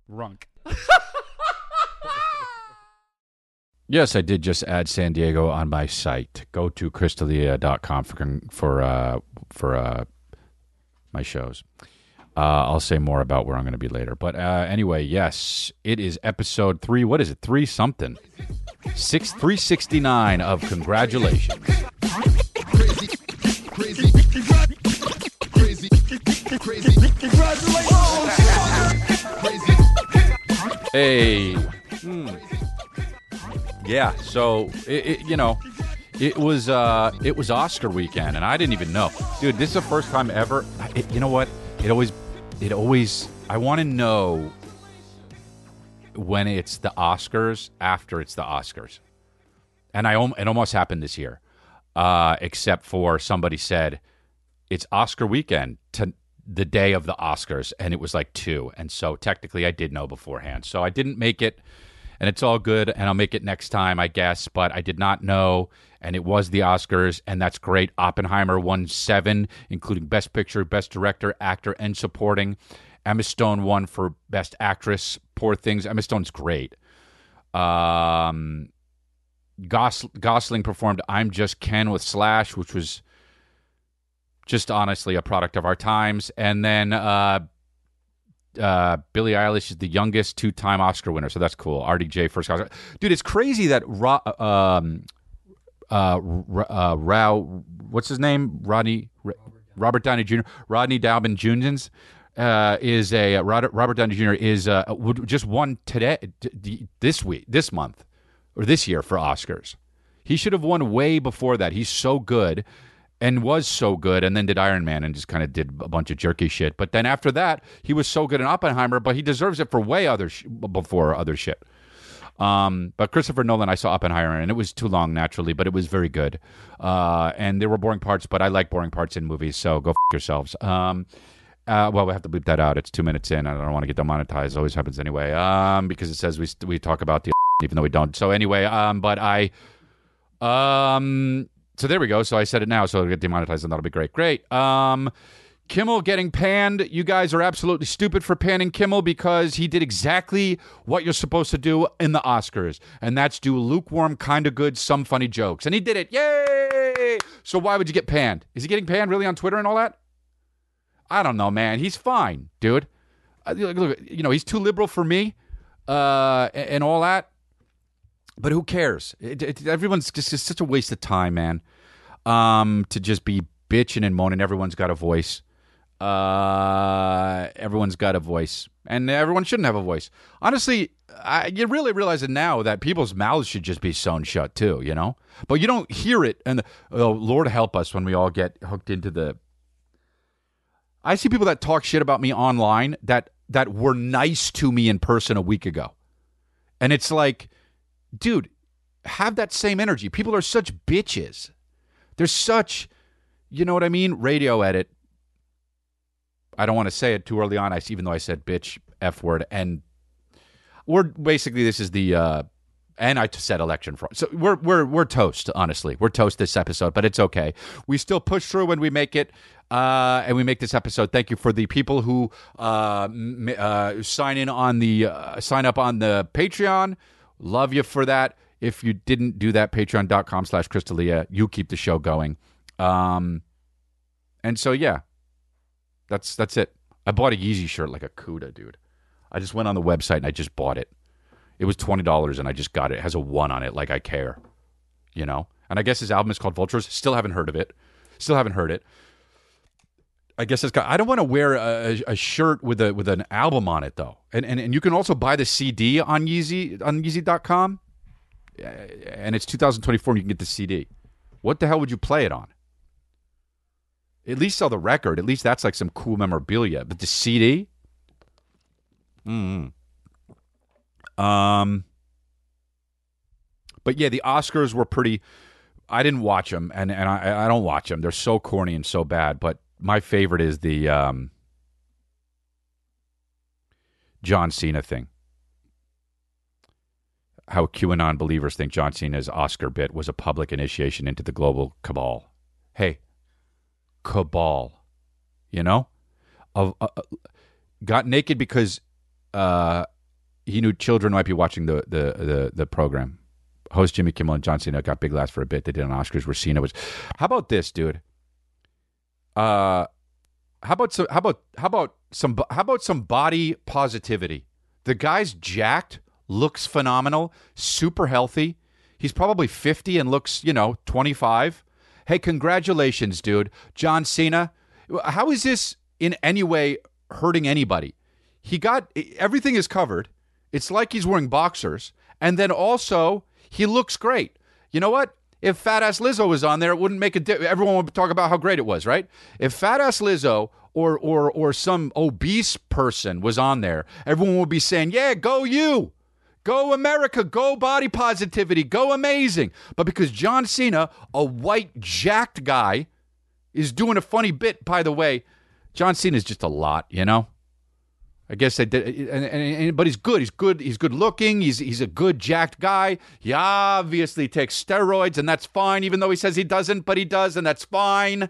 Runk. Yes, I did just add San Diego on my site. Go to crystalia.com for my shows. I'll say more about where I'm going to be later. But anyway, yes, it is episode 3. What is it? 3 something. 369 of Congratulations. Hey. Yeah, so it was Oscar weekend, and I didn't even know, dude. This is the first time ever. You know what? It always. I want to know when it's the Oscars after it's the Oscars, and it almost happened this year, except for somebody said it's Oscar weekend to the day of the Oscars, and it was like 2, and so technically I did know beforehand, so I didn't make it. And it's all good, and I'll make it next time, I guess. But I did not know, and it was the Oscars, and that's great. Oppenheimer won 7, including Best Picture, Best Director, Actor, and Supporting. Emma Stone won for Best Actress. Poor Things. Emma Stone's great. Gosling performed I'm Just Ken with Slash, which was just honestly a product of our times. And then Billie Eilish is the youngest 2-time Oscar winner, so that's cool. RDJ first Oscar. Dude, it's crazy that what's his name? Robert Downey Jr. Rodney Dalman Jr. Is a Robert Downey Jr. is just won today, this month, or this year for Oscars. He should have won way before that. He's so good. And was so good, and then did Iron Man and just kind of did a bunch of jerky shit. But then after that, he was so good in Oppenheimer, but he deserves it for way before other shit. But Christopher Nolan, I saw Oppenheimer, and it was too long, naturally, but it was very good. And there were boring parts, but I like boring parts in movies, so go f*** yourselves. Well, we have to bleep that out. It's 2 minutes in. I don't want to get demonetized. It always happens anyway, because it says we talk about the even though we don't. So anyway, So there we go. So I said it now, so it'll get demonetized, and that'll be great. Great. Kimmel getting panned. You guys are absolutely stupid for panning Kimmel because he did exactly what you're supposed to do in the Oscars, and that's do lukewarm, kind of good, some funny jokes. And he did it. Yay! So why would you get panned? Is he getting panned really on Twitter and all that? I don't know, man. He's fine, dude. Look, he's too liberal for me and all that. But who cares? Everyone's just it's such a waste of time, man. To just be bitching and moaning. Everyone's got a voice. Everyone's got a voice. And everyone shouldn't have a voice. Honestly, you really realize it now that people's mouths should just be sewn shut too, But you don't hear it. And Lord help us when we all get hooked into the... I see people that talk shit about me online that were nice to me in person a week ago. And it's like... Dude, have that same energy. People are such bitches. They're such, you know what I mean? Radio edit. I don't want to say it too early on, even though I said bitch, F word. And this is the, and I said election fraud. So we're toast, honestly. We're toast this episode, but it's okay. We still push through when we make it. And we make this episode. Thank you for the people who sign up on the Patreon. Love you for that. If you didn't do that, patreon.com/Crystalia. You keep the show going. And so, yeah, that's it. I bought a Yeezy shirt like a Cuda, dude. I just went on the website and I just bought it. It was $20 and I just got it. It has a 1 on it, like I care, And I guess his album is called Vultures. Still haven't heard of it. I guess it's got. I don't want to wear a shirt with an album on it though, and you can also buy the CD on Yeezy.com, and it's 2024 and you can get the CD. What the hell would you play it on? At least sell the record. At least that's like some cool memorabilia. But the CD, But yeah, the Oscars were pretty. I didn't watch them, and I don't watch them. They're so corny and so bad, but. My favorite is the John Cena thing. How QAnon believers think John Cena's Oscar bit was a public initiation into the global cabal. Hey, cabal, got naked because he knew children might be watching the program. Host Jimmy Kimmel and John Cena got big laughs for a bit. They did on Oscars where Cena was. How about this, dude? How about some body positivity? The guy's jacked, looks phenomenal, super healthy. He's probably 50 and looks, 25. Hey, congratulations, dude. John Cena. How is this in any way hurting anybody? Everything is covered. It's like he's wearing boxers. And then also, he looks great. You know what? If Fat Ass Lizzo was on there, it wouldn't make a difference. Everyone would talk about how great it was, right? If Fat Ass Lizzo or some obese person was on there, everyone would be saying, yeah, go you. Go America, go body positivity, go amazing. But because John Cena, a white jacked guy, is doing a funny bit, by the way, John Cena is just a lot, I guess they did, but he's good. He's good. He's good looking. He's a good jacked guy. He obviously takes steroids, and that's fine. Even though he says he doesn't, but he does, and that's fine.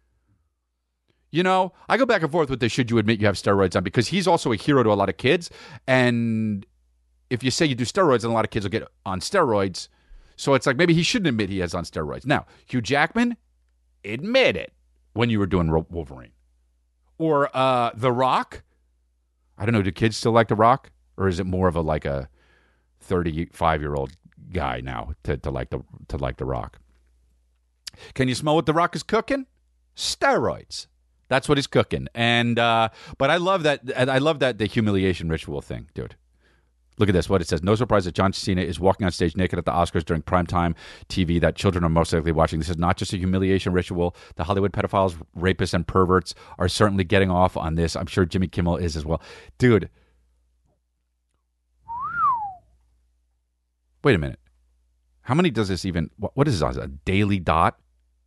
I go back and forth with this. Should you admit you have steroids on? Because he's also a hero to a lot of kids, and if you say you do steroids, then a lot of kids will get on steroids. So it's like maybe he shouldn't admit he has on steroids. Now, Hugh Jackman, admit it when you were doing Wolverine, or The Rock. I don't know. Do kids still like The Rock, or is it more of a 35-year-old guy now to like the Rock? Can you smell what The Rock is cooking? Steroids. That's what he's cooking. And but I love that. I love that the humiliation ritual thing, dude. Look at this. What it says. No surprise that John Cena is walking on stage naked at the Oscars during primetime TV that children are most likely watching. This is not just a humiliation ritual. The Hollywood pedophiles, rapists, and perverts are certainly getting off on this. I'm sure Jimmy Kimmel is as well. Dude. Wait a minute. How many does this even... What is this? A daily.com?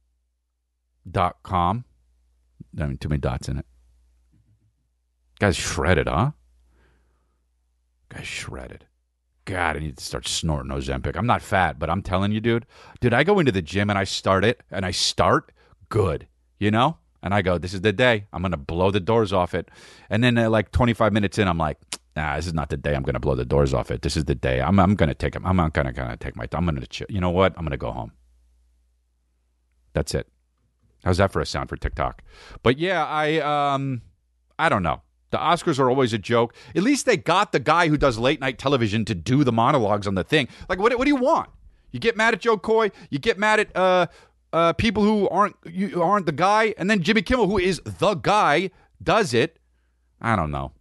I mean, too many dots in it. Guy's shredded, huh? Guy's shredded. God, I need to start snorting Ozempic. I'm not fat, but I'm telling you, dude, I go into the gym and I start good, And I go, this is the day. I'm going to blow the doors off it. And then 25 minutes in, I'm like, nah, this is not the day I'm going to blow the doors off it. This is the day. I'm going to take it. I'm not going to take my time. I'm going to chill. You know what? I'm going to go home. That's it. How's that for a sound for TikTok? But yeah, I don't know. The Oscars are always a joke. At least they got the guy who does late night television to do the monologues on the thing. Like, what do you want? You get mad at Joe Coy. You get mad at people who aren't the guy, and then Jimmy Kimmel, who is the guy, does it. I don't know.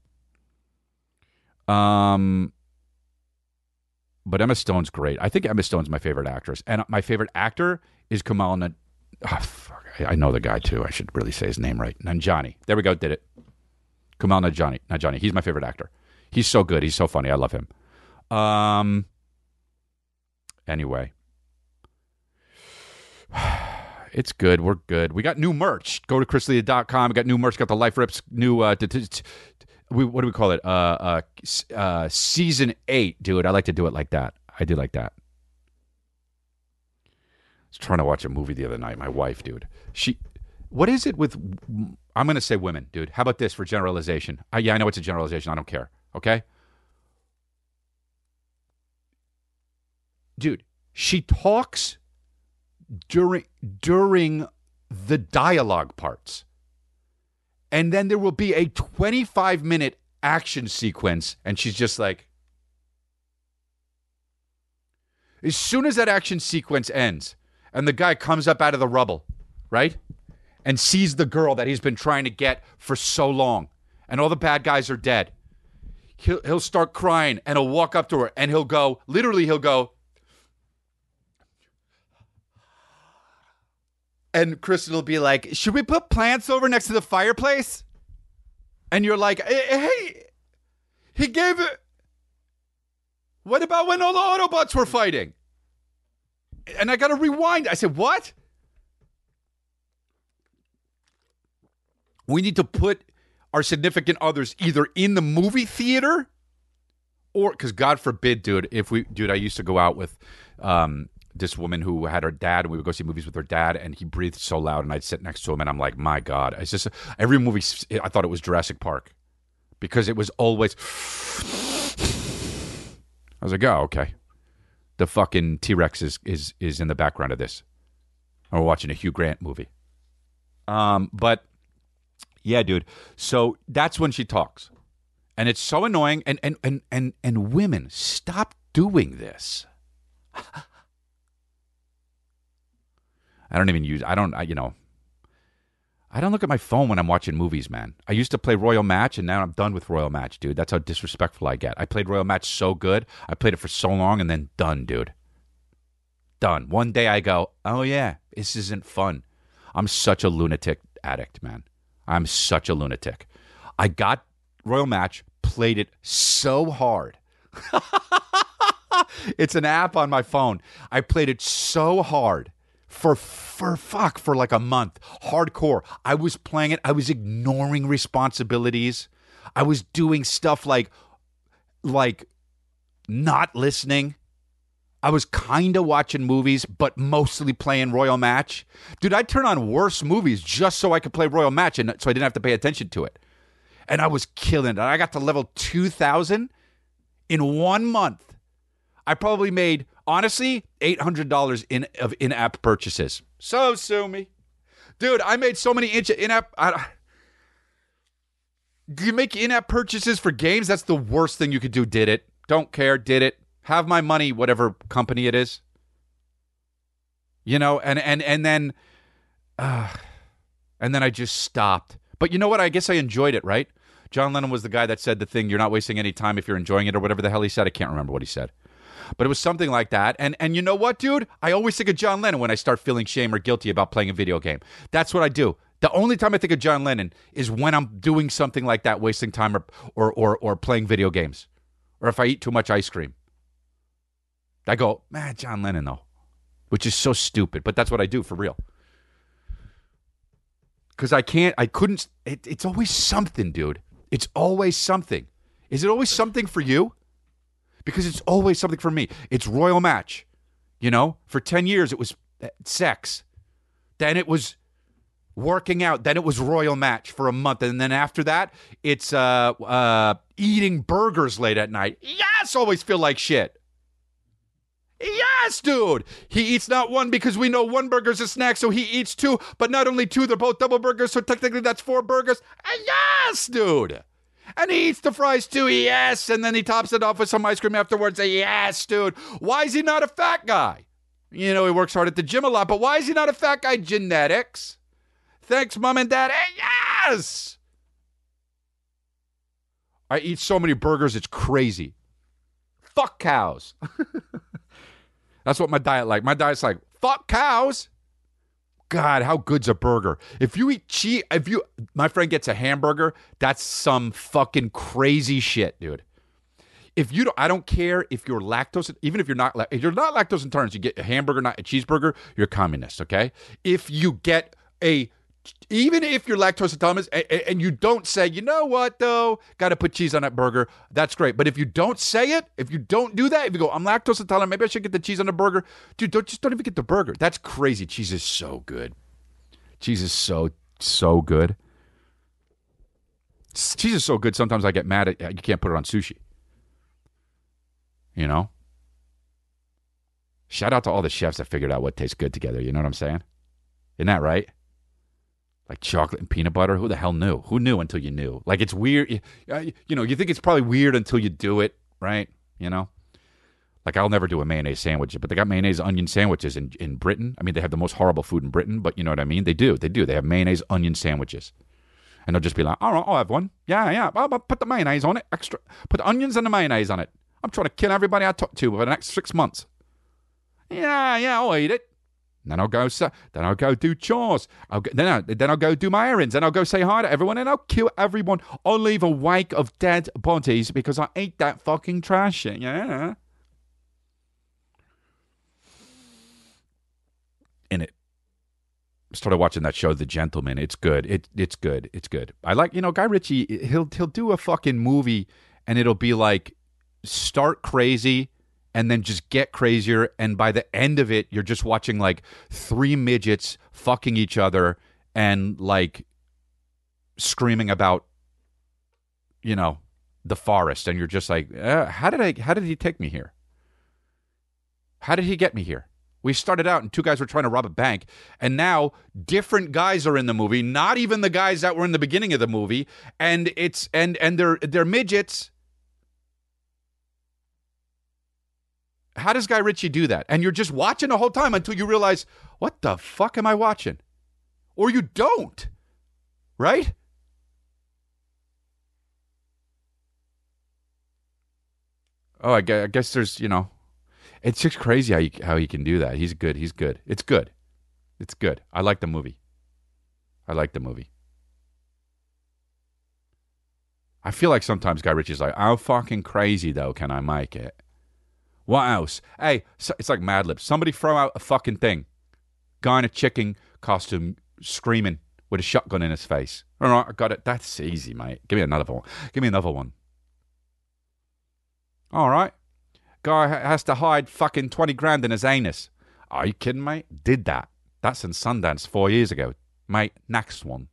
But Emma Stone's great. I think Emma Stone's my favorite actress, and my favorite actor is Kumail I know the guy too. I should really say his name right. Nanjiani. There we go. Did it. Kumail Nanjiani. He's my favorite actor. He's so good. He's so funny. I love him. Anyway. It's good. We're good. We got new merch. Go to chrisleah.com. We got new merch. Got the Life Rips new, what do we call it? Season 8, dude. I like to do it like that. I do like that. I was trying to watch a movie the other night. My wife, dude. What is it with... I'm going to say women, dude. How about this for generalization? Yeah, I know it's a generalization. I don't care. Okay? Dude, she talks during the dialogue parts. And then there will be a 25-minute action sequence, and she's just like... As soon as that action sequence ends, and the guy comes up out of the rubble, right? And sees the girl that he's been trying to get for so long, and all the bad guys are dead. He'll start crying, and he'll walk up to her, and he'll go, and Kristen will be like, should we put plants over next to the fireplace? And you're like, hey, he gave it. What about when all the Autobots were fighting? And I got to rewind. I said, what? We need to put our significant others either in the movie theater or, because God forbid, dude, I used to go out with this woman who had her dad, and we would go see movies with her dad, and he breathed so loud, and I'd sit next to him, and I'm like, my God. It's just, every movie, I thought it was Jurassic Park, because it was always... I was like, oh, okay. The fucking T-Rex is in the background of this. We're watching a Hugh Grant movie. But yeah, dude. So that's when she talks. And it's so annoying. And women, stop doing this. I don't look at my phone when I'm watching movies, man. I used to play Royal Match, and now I'm done with Royal Match, dude. That's how disrespectful I get. I played Royal Match so good. I played it for so long, and then done, dude. Done. One day I go, oh, yeah, this isn't fun. I'm such a lunatic addict, man. I'm such a lunatic. I got Royal Match, played it so hard. It's an app on my phone. I played it so hard. For like a month. Hardcore. I was playing it. I was ignoring responsibilities. I was doing stuff like not listening. I was kind of watching movies, but mostly playing Royal Match. Dude, I'd turn on worse movies just so I could play Royal Match and so I didn't have to pay attention to it. And I was killing it. I got to level 2,000 in 1 month. I probably made, honestly, $800 of in-app purchases. So sue me. Dude, I made so many in-app... Do you make in-app purchases for games? That's the worst thing you could do. Did it. Don't care. Did it. Have my money, whatever company it is. You know, and then I just stopped. But you know what? I guess I enjoyed it, right? John Lennon was the guy that said the thing, you're not wasting any time if you're enjoying it, or whatever the hell he said. I can't remember what he said. But it was something like that. And you know what, dude? I always think of John Lennon when I start feeling shame or guilty about playing a video game. That's what I do. The only time I think of John Lennon is when I'm doing something like that, wasting time or playing video games. Or if I eat too much ice cream. I go, man, John Lennon, though. Which is so stupid. But that's what I do, for real. Because it's always something, dude. It's always something. Is it always something for you? Because it's always something for me. It's Royal Match. You know, for 10 years it was sex. Then it was working out. Then it was Royal Match for a month. And then after that, it's eating burgers late at night. Yes, always feel like shit. Yes, dude. He eats not one because we know one burger's a snack, so he eats two. But not only two, they're both double burgers, so technically that's 4 burgers. Yes, dude. And he eats the fries too, yes. And then he tops it off with some ice cream afterwards. Yes, dude. Why is he not a fat guy? You know, he works hard at the gym a lot, but why is he not a fat guy? Genetics. Thanks, Mom and Dad. Yes. I eat so many burgers, it's crazy. Fuck cows. That's what my diet like. My diet's like, fuck cows. God, how good's a burger? If you eat my friend gets a hamburger, that's some fucking crazy shit, dude. I don't care if you're lactose, even if you're not lactose intolerant, you get a hamburger, not a cheeseburger, you're a communist, okay? Even if you're lactose intolerant and you don't say, you know what, though, got to put cheese on that burger, that's great. But if you don't say it, if you don't do that, if you go, I'm lactose intolerant, maybe I should get the cheese on the burger. Dude, don't even get the burger. That's crazy. Cheese is so good. Cheese is so good. Cheese is so good, sometimes I get mad at you can't put it on sushi. You know? Shout out to all the chefs that figured out what tastes good together. You know what I'm saying? Isn't that right? Like chocolate and peanut butter. Who the hell knew? Who knew until you knew? Like, it's weird. You know, you think it's probably weird until you do it, right? You know? Like, I'll never do a mayonnaise sandwich, but they got mayonnaise onion sandwiches in Britain. I mean, they have the most horrible food in Britain, but you know what I mean? They do. They have mayonnaise onion sandwiches. And they'll just be like, all right, I'll have one. Yeah. I'll put the mayonnaise on it. Extra. Put the onions and the mayonnaise on it. I'm trying to kill everybody I talk to for the next 6 months. Yeah, I'll eat it. Then I'll go do chores. Then I'll go do my errands. Then I'll go say hi to everyone, and I'll kill everyone. I'll leave a wake of dead bodies because I ate that fucking trash shit. Yeah. In it. Started watching that show, The Gentleman. It's good. It's good. It's good. I like, Guy Ritchie. He'll do a fucking movie, and it'll be like start crazy. And then just get crazier, and by the end of it, you're just watching like 3 midgets fucking each other and like screaming about, the forest, and you're just like, how did he take me here? How did he get me here? We started out and two guys were trying to rob a bank, and now different guys are in the movie, not even the guys that were in the beginning of the movie, and it's and they're midgets. How does Guy Ritchie do that? And you're just watching the whole time until you realize, what the fuck am I watching? Or you don't, right? Oh, I guess there's, it's just crazy how he can do that. He's good. It's good. It's good. I like the movie. I feel like sometimes Guy Ritchie's like, I'm fucking crazy though. Can I make it? What else? Hey, it's like Mad Libs. Somebody throw out a fucking thing. Guy in a chicken costume screaming with a shotgun in his face. All right, I got it. That's easy, mate. Give me another one. All right. Guy has to hide fucking 20 grand in his anus. Are you kidding, mate? Did that. That's in Sundance 4 years ago. Mate, next one.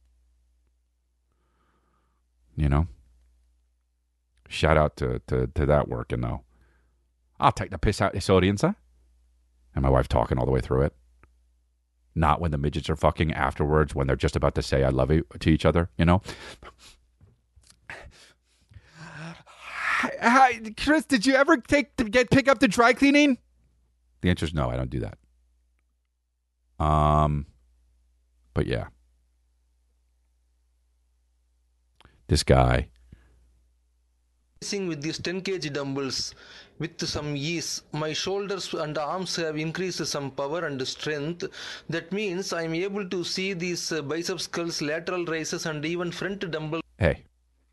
Shout out to that working, though. I'll take the piss out this audience, huh? And my wife talking all the way through it. Not when the midgets are fucking afterwards, when they're just about to say I love you to each other, Hi, Chris, did you ever pick up the dry cleaning? The answer is no, I don't do that. But yeah. This guy. With these 10 kg dumbbells with some ease, my shoulders and arms have increased some power and strength. That means I am able to see these biceps curls, lateral raises, and even front dumbbell. Hey,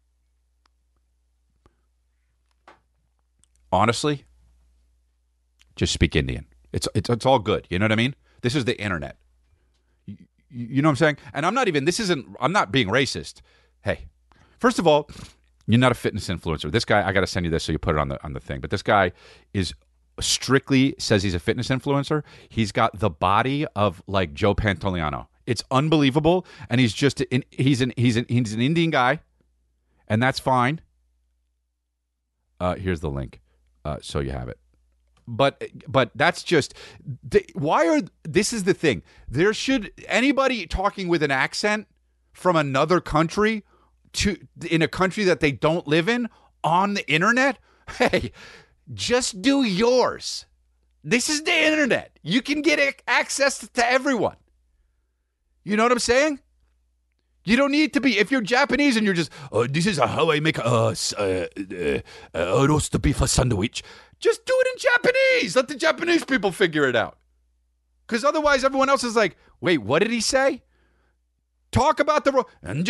honestly, just speak Indian. It's all good. You know what I mean? This is the internet. You know what I'm saying? And I'm not being racist. Hey, first of all, you're not a fitness influencer. This guy, I got to send you this so you put it on the thing. But this guy is strictly says he's a fitness influencer. He's got the body of like Joe Pantoliano. It's unbelievable, and he's an Indian guy, and that's fine. Here's the link, so you have it. But that's just this is the thing. There should anybody talking with an accent from another country in a country that they don't live in on the internet, hey, just do yours. This is the internet. You can get access to everyone. You know what I'm saying? You don't need to be, if you're Japanese and you're just, this is how I make a roast beef sandwich. Just do it in Japanese. Let the Japanese people figure it out. Because otherwise everyone else is like, wait, what did he say? Talk about do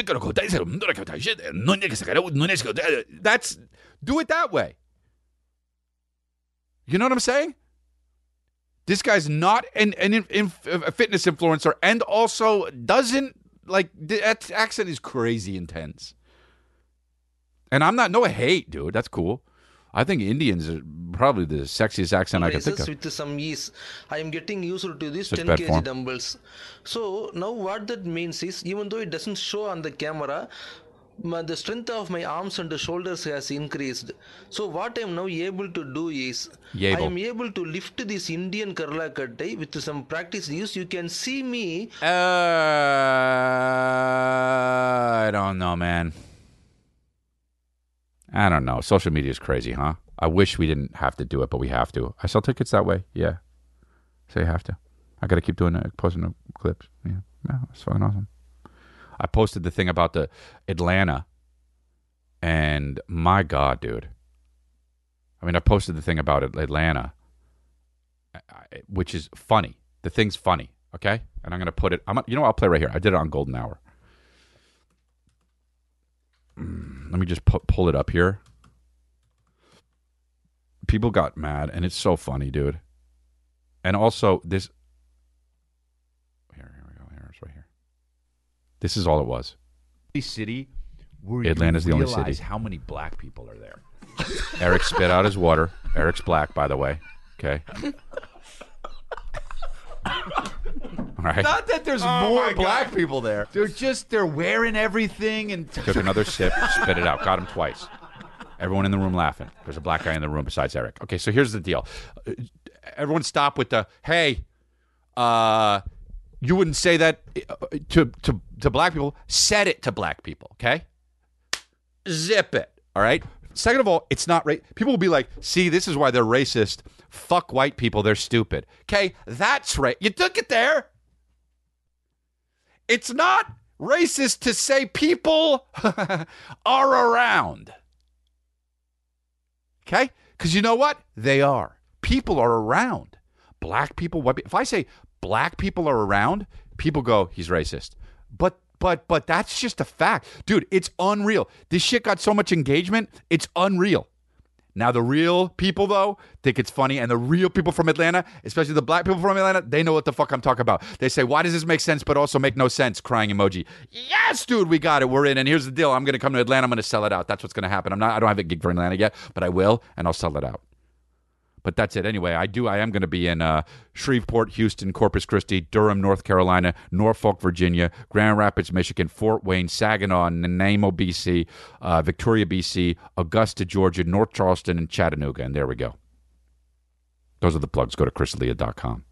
it that way. You know what I'm saying? This guy's not a fitness influencer, and also doesn't that accent is crazy intense. And I'm not no hate, dude. That's cool. I think Indians are probably the sexiest accent I can think of. With some ease, I am getting used to these 10 kg dumbbells. So now what that means is, even though it doesn't show on the camera, the strength of my arms and the shoulders has increased. So what I am now able to do is, I am able to lift this Indian Kerala Kattai with some practice use. You can see me. I don't know, man. I don't know. Social media is crazy, huh? I wish we didn't have to do it, but we have to. I sell tickets that way. Yeah. So you have to. I got to keep doing it, posting the clips. Yeah. It's fucking awesome. I posted the thing about the Atlanta, and my God, dude. I mean, I posted the thing about Atlanta, which is funny. The thing's funny, okay? And I'm going to put it, I'll play right here. I did it on Golden Hour. Let me just pull it up here. People got mad, and it's so funny, dude. And also, this... Here we go. Here, it's right here. This is all it was. City where Atlanta's the only city. How many black people are there? Eric spit out his water. Eric's black, by the way. Okay. All right. Not that there's more black people there. They're wearing everything and took another sip, spit it out. Got him twice. Everyone in the room laughing. There's a black guy in the room besides Eric. Okay, so here's the deal. Everyone stop with the, hey, you wouldn't say that to black people. Said it to black people, okay? Zip it, all right? Second of all, it's not right. People will be like, see, this is why they're racist. Fuck white people, they're stupid. Okay, that's right. You took it there. It's not racist to say people are around. Okay? Because you know what? They are. People are around. Black people, white people. If I say black people are around, people go, he's racist. But that's just a fact. Dude, it's unreal. This shit got so much engagement, it's unreal. Now, the real people, though, think it's funny, and the real people from Atlanta, especially the black people from Atlanta, they know what the fuck I'm talking about. They say, why does this make sense but also make no sense? Crying emoji. Yes, dude, we got it. We're in, and here's the deal. I'm going to come to Atlanta. I'm going to sell it out. That's what's going to happen. I don't have a gig for Atlanta yet, but I will, and I'll sell it out. But that's it. Anyway, I am going to be in Shreveport, Houston, Corpus Christi, Durham, North Carolina, Norfolk, Virginia, Grand Rapids, Michigan, Fort Wayne, Saginaw, Nanaimo, BC, Victoria, BC, Augusta, Georgia, North Charleston, and Chattanooga. And there we go. Those are the plugs. Go to chrisdelia.com.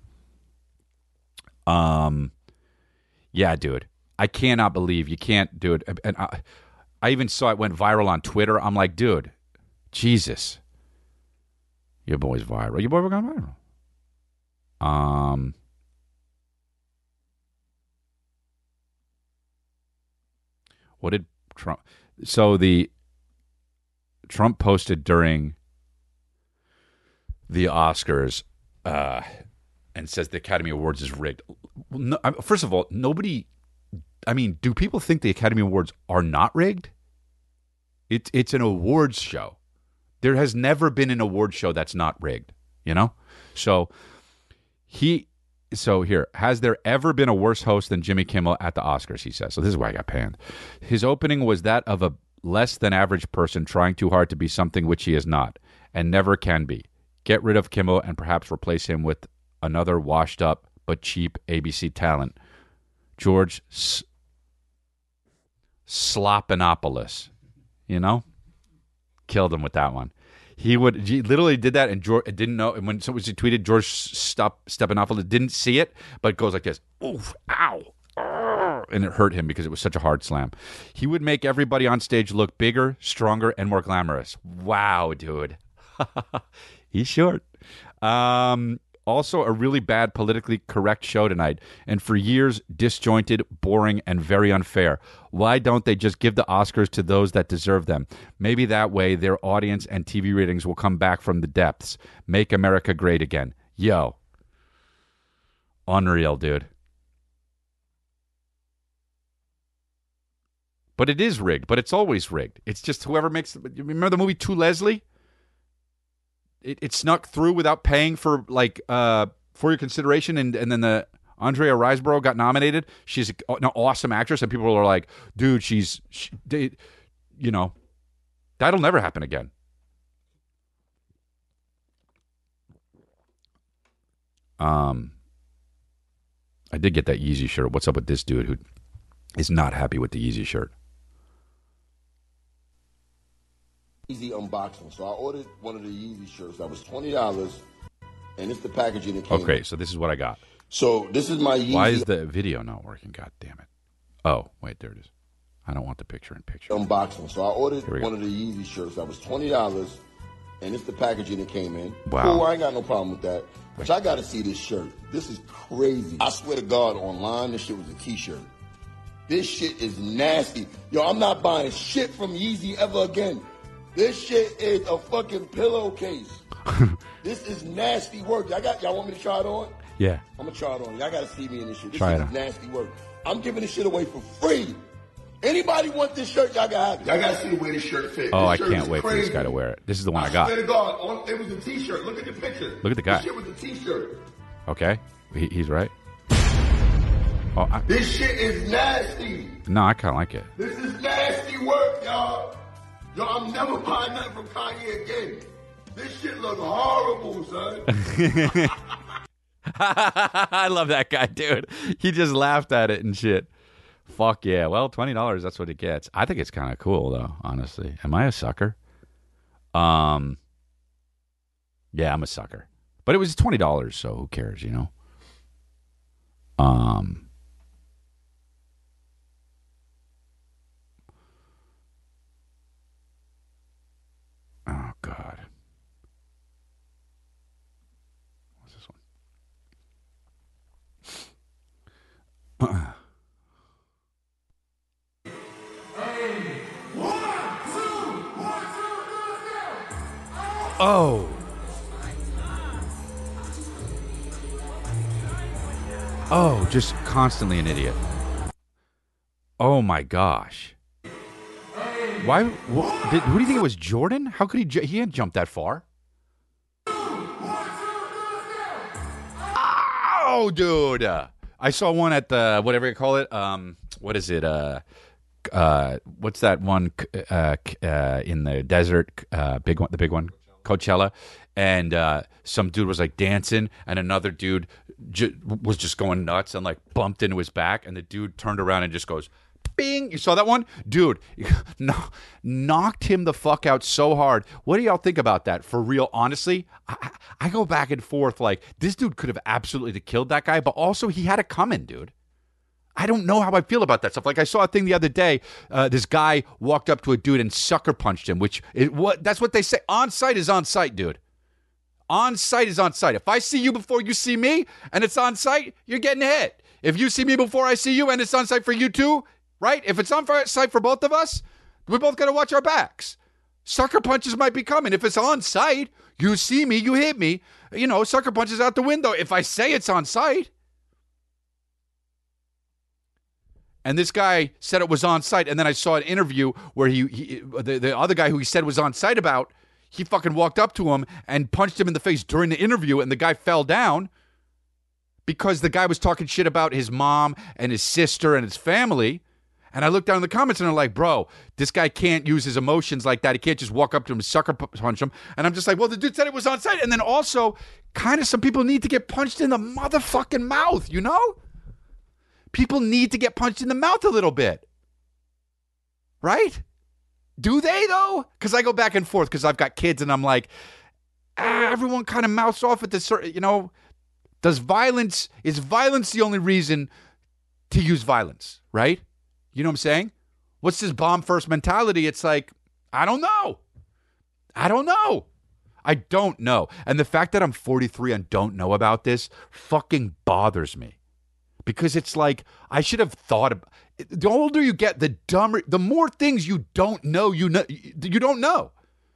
Yeah, dude. I cannot believe you can't do it. And I even saw it went viral on Twitter. I'm like, dude, Jesus. Your boy's viral. Your boy gone viral. What did Trump? So Trump posted during the Oscars and says the Academy Awards is rigged. No, first of all, nobody. I mean, do people think the Academy Awards are not rigged? It's an awards show. There has never been an award show that's not rigged, you know? So here, has there ever been a worse host than Jimmy Kimmel at the Oscars, he says. So this is why I got panned. His opening was that of a less than average person trying too hard to be something which he is not and never can be. Get rid of Kimmel and perhaps replace him with another washed up but cheap ABC talent. George Slopinopoulos, you know? Killed him with that one. He literally did that, and George didn't know. And when someone tweeted, George Stephanopoulos didn't see it, but goes like this: "Oof, ow," and it hurt him because it was such a hard slam. He would make everybody on stage look bigger, stronger, and more glamorous. Wow, dude, he's short. Also, a really bad politically correct show tonight, and for years, disjointed, boring, and very unfair. Why don't they just give the Oscars to those that deserve them? Maybe that way their audience and TV ratings will come back from the depths. Make America great again. Yo. Unreal, dude. But it is rigged, but it's always rigged. It's just whoever makes... Remember the movie To Leslie? It snuck through without paying for for your consideration, and then the Andrea Riseborough got nominated. She's an awesome actress, and people are like, "Dude, you know, that'll never happen again." I did get that Yeezy shirt. What's up with this dude who is not happy with the Yeezy shirt? Yeezy unboxing. So I ordered one of the Yeezy shirts that was $20, and it's the packaging that came. Okay, so this is what I got. So this is my Yeezy. Why is the video not working? God damn it! Oh, wait, there it is. I don't want the picture in picture. Unboxing. So I ordered one of the Yeezy shirts that was $20, and it's the packaging that came in. Wow. Cool, I ain't got no problem with that. But I got to see this shirt. This is crazy. I swear to God, online, this shit was a T-shirt. This shit is nasty. Yo, I'm not buying shit from Yeezy ever again. This shit is a fucking pillowcase. This is nasty work. Y'all want me to try it on? Yeah. I'm going to try it on. Y'all got to see me in this shit. This try shit is nasty work. I'm giving this shit away for free. Anybody want this shirt, y'all got to have it. Y'all got to see the way this shirt fits. Oh, I can't wait for this guy to wear it. This is the one I got. I swear to God, it was a T-shirt. Look at the picture. Look at the guy. This shit was a T-shirt. Okay. He's right. Oh, this shit is nasty. No, I kind of like it. This is nasty work, y'all. Yo, I'm never buying nothing from Kanye again. This shit looks horrible, son. I love that guy, dude. He just laughed at it and shit. Fuck yeah. Well, $20, that's what it gets. I think it's kind of cool, though, honestly. Am I a sucker? Yeah, I'm a sucker. But it was $20, so who cares, you know? Oh, God. What's this one? Oh. Oh, just constantly an idiot. Oh my gosh. Why? Who do you think it was? Jordan? How could he? He hadn't jumped that far. Oh, dude! I saw one at the whatever you call it. What is it? What's that one in the desert? Big one, the big one, Coachella. And some dude was like dancing, and another dude was just going nuts and like bumped into his back, and the dude turned around and just goes, bing! You saw that one? Dude, knocked him the fuck out so hard. What do y'all think about that? For real, honestly, I go back and forth like, this dude could have absolutely killed that guy, but also he had it coming, dude. I don't know how I feel about that stuff. Like I saw a thing the other day, this guy walked up to a dude and sucker punched him, that's what they say. On sight is on sight, dude. On sight is on sight. If I see you before you see me and it's on sight, you're getting hit. If you see me before I see you and it's on sight for you too, right? If it's on sight for both of us, we both got to watch our backs. Sucker punches might be coming. If it's on sight, you see me, you hit me. You know, sucker punches out the window. If I say it's on sight. And this guy said it was on site, and then I saw an interview where the other guy who he said was on site about, he fucking walked up to him and punched him in the face during the interview, and the guy fell down because the guy was talking shit about his mom and his sister and his family. And I looked down in the comments, and they're like, bro, this guy can't use his emotions like that. He can't just walk up to him and sucker punch him. And I'm just like, well, the dude said it was on site. And then also, kind of some people need to get punched in the motherfucking mouth, you know? People need to get punched in the mouth a little bit. Right? Do they, though? Because I go back and forth because I've got kids and I'm like, everyone kind of mouths off at this, you know, is violence the only reason to use violence, right? You know what I'm saying? What's this bomb first mentality? It's like, I don't know. I don't know. And the fact that I'm 43 and don't know about this fucking bothers me. Because it's like, I should have thought about, the older you get, the dumber, the more things you don't know, you don't know.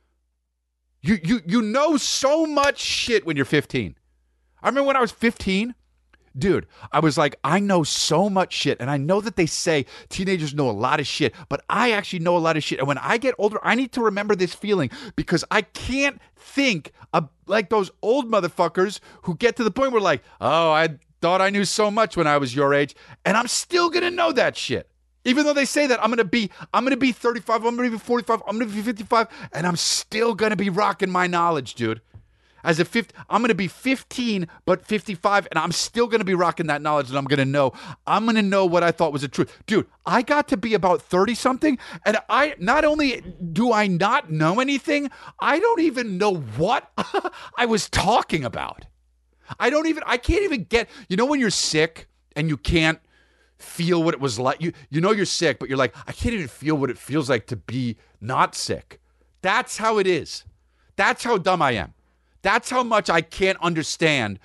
You know so much shit when you're 15. I remember when I was 15, dude, I was like, I know so much shit. And I know that they say teenagers know a lot of shit, but I actually know a lot of shit. And when I get older, I need to remember this feeling because I can't think of like those old motherfuckers who get to the point where like, oh, I thought I knew so much when I was your age, and I'm still gonna know that shit. Even though they say that I'm gonna be 35, I'm gonna be 45, I'm gonna be 55, and I'm still gonna be rocking my knowledge, dude. I'm gonna be 15 but 55, and I'm still gonna be rocking that knowledge, and I'm gonna know what I thought was the truth. Dude, I got to be about 30 something, and I not only do I not know anything, I don't even know what I was talking about. I can't even get, you know when you're sick and you can't feel what it was like, you know you're sick, but you're like, I can't even feel what it feels like to be not sick. That's how it is. That's how dumb I am. That's how much I can't understand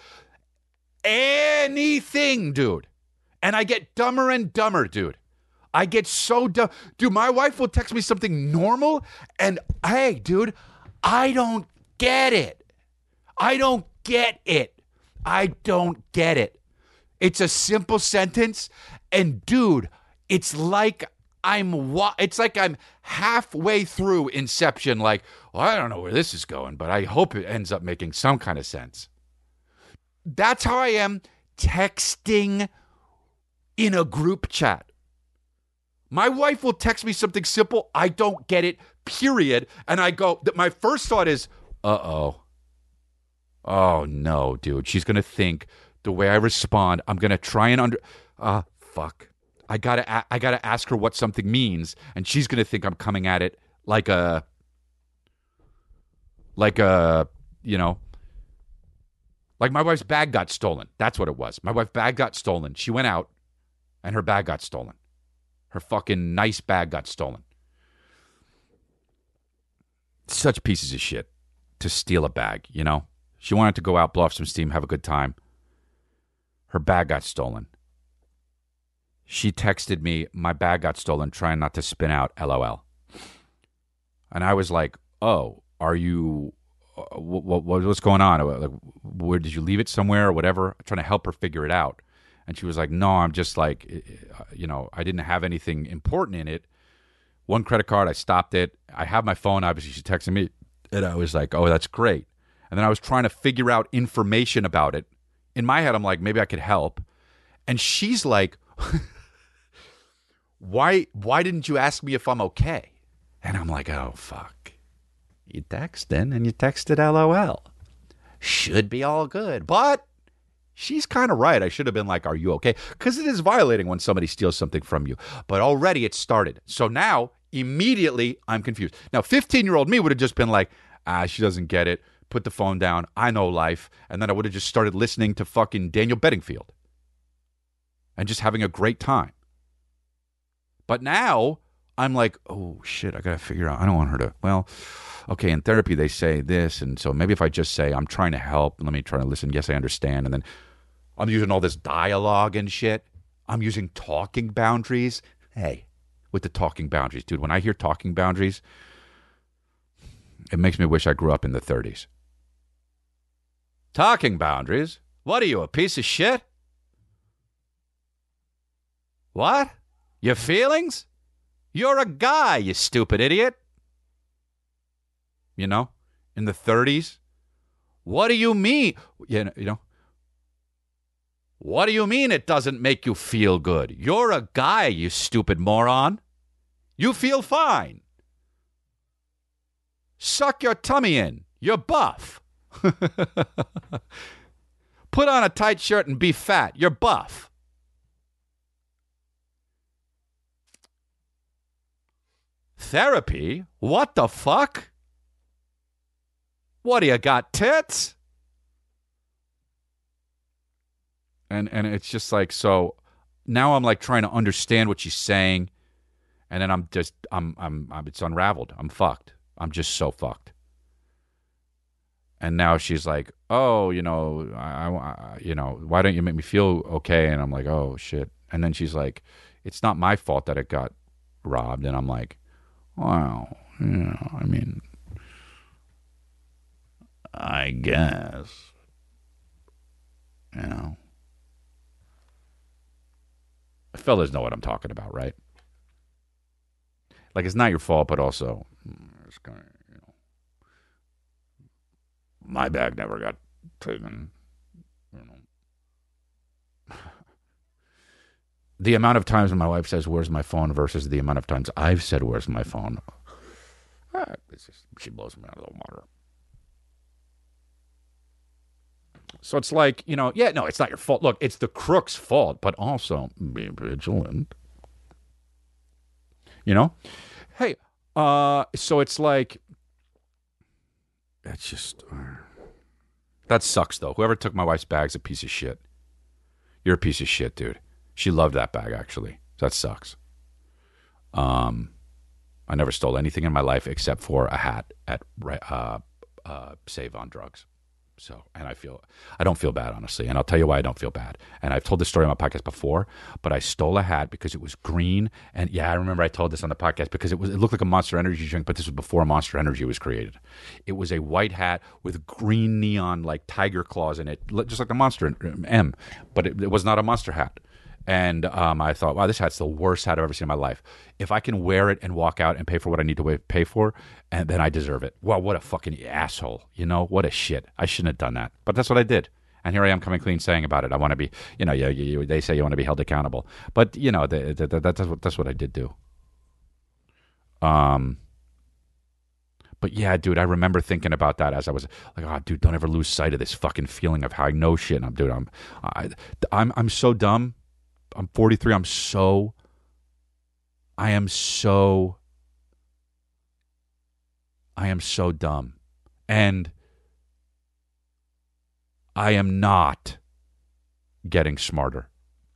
anything, dude. And I get dumber and dumber, dude. I get so dumb. Dude, my wife will text me something normal, and hey, dude, I don't get it. I don't get it. It's a simple sentence, and dude, it's like I'm halfway through Inception, like, well, I don't know where this is going, but I hope it ends up making some kind of sense. That's how I am texting in a group chat. My wife will text me something simple, I don't get it, period, and I go, my first thought is, uh-oh. Oh, no, dude. She's going to think the way I respond, I'm going to try and fuck. I gotta ask her what something means, and she's going to think I'm coming at it like a like like my wife's bag got stolen. That's what it was. My wife's bag got stolen. She went out, and her bag got stolen. Her fucking nice bag got stolen. Such pieces of shit to steal a bag, you know? She wanted to go out, blow off some steam, have a good time. Her bag got stolen. She texted me, my bag got stolen, trying not to spin out, LOL. And I was like, oh, are you, what's going on? Like, where did you leave it somewhere or whatever? I'm trying to help her figure it out. And she was like, no, I'm just like, I didn't have anything important in it. One credit card, I stopped it. I have my phone, obviously she texted me. And I was like, oh, that's great. And then I was trying to figure out information about it. In my head, I'm like, maybe I could help. And she's like, why didn't you ask me if I'm okay? And I'm like, oh, fuck. You texted and you texted LOL. Should be all good. But she's kind of right. I should have been like, are you okay? Because it is violating when somebody steals something from you. But already it started. So now, immediately, I'm confused. Now, 15-year-old me would have just been like, she doesn't get it. Put the phone down. I know life. And then I would have just started listening to fucking Daniel Bedingfield. And just having a great time. But now, I'm like, oh, shit, I got to figure out. I don't want her to, well, okay, in therapy they say this. And so maybe if I just say, I'm trying to help. Let me try to listen. Yes, I understand. And then I'm using all this dialogue and shit. I'm using talking boundaries. Hey, with the talking boundaries. Dude, when I hear talking boundaries, it makes me wish I grew up in the 30s. Talking boundaries? What are you, a piece of shit? What? Your feelings? You're a guy, you stupid idiot. You know, in the 30s. What do you mean? You know. What do you mean it doesn't make you feel good? You're a guy, you stupid moron. You feel fine. Suck your tummy in. You're buff. Put on a tight shirt and be fat. You're buff. Therapy? What the fuck? What do you got, tits? And it's just like, so now I'm like trying to understand what she's saying, and then I'm it's unraveled. I'm fucked. I'm just so fucked. And now she's like, oh, why don't you make me feel okay? And I'm like, oh shit. And then she's like, it's not my fault that it got robbed. And I'm like, wow, I mean, I guess, fellas know what I'm talking about, right? Like, it's not your fault, but also, it's kind of, my bag never got taken, The amount of times when my wife says, where's my phone, versus the amount of times I've said, where's my phone, she blows me out of the water. So it's like, it's not your fault. Look, it's the crook's fault, but also be vigilant. Hey, so it's like, that's just, that sucks though. Whoever took my wife's bag's a piece of shit. You're a piece of shit, dude. She loved that bag, actually. That sucks. I never stole anything in my life except for a hat at Save on Drugs. So, and I don't feel bad, honestly. And I'll tell you why I don't feel bad. And I've told this story on my podcast before, but I stole a hat because it was green. And yeah, I remember I told this on the podcast because it looked like a Monster Energy drink, but this was before Monster Energy was created. It was a white hat with green neon, like tiger claws in it, just like the Monster M, but it was not a Monster hat. And I thought, wow, this hat's the worst hat I've ever seen in my life. If I can wear it and walk out and pay for what I need to pay for, and then I deserve it. Wow, what a fucking asshole. What a shit. I shouldn't have done that. But that's what I did. And here I am coming clean saying about it. I want to be, they say you want to be held accountable. But, that's what I did do. But yeah, dude, I remember thinking about that as I was like, oh, dude, don't ever lose sight of this fucking feeling of how I know shit. And I'm so dumb. I'm 43. I am so dumb. And I am not getting smarter.